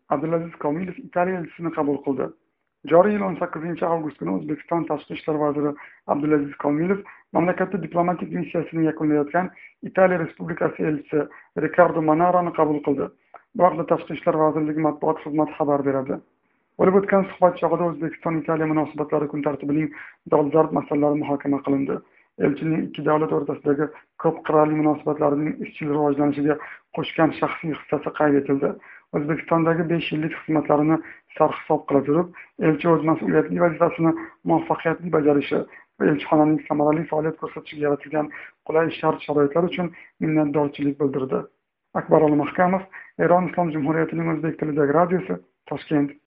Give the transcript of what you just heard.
Abdulaziz Komilov Italiya elchisini qabul qildi. Joriy yil 18-avgust kuni O'zbekiston Tashqi ishlar vaziri Abdulaziz Komilov mamlakatda diplomatik missiyasini yakunlayotgan Italiya Respublikasi elchisi Riccardo Manaroni qabul qildi. Bu haqda Tashqi ishlar vazirligi matbuot xizmati xabar beradi. Bo'lib o'tgan suhbat chog'ida O'zbekiston-Italiya munosabatlari kun tartibining dolzarb masalalari muhokama qilindi. Elchining ikki davlat o'rtasidagi ko'p qirrali munosabatlarning izchil rivojlanishiga qo'shgan shaxsiy hissasi qayd etildi. O'zbekistondagi 5 yillik xizmatlarini sarhisob qila turib, elchi o'z mas'uliyatli vazifasini muvaffaqiyatli bajarishi va elchixonaning samarali faoliyat ko'rsatishiga yaratilgan qulay shart-sharoitlar uchun minnatdorchilik bildirdi. Akbarali Mahkamov, Eron Islom Jumhuriyatining o'zbek tilidagi radiosi, Toshkent.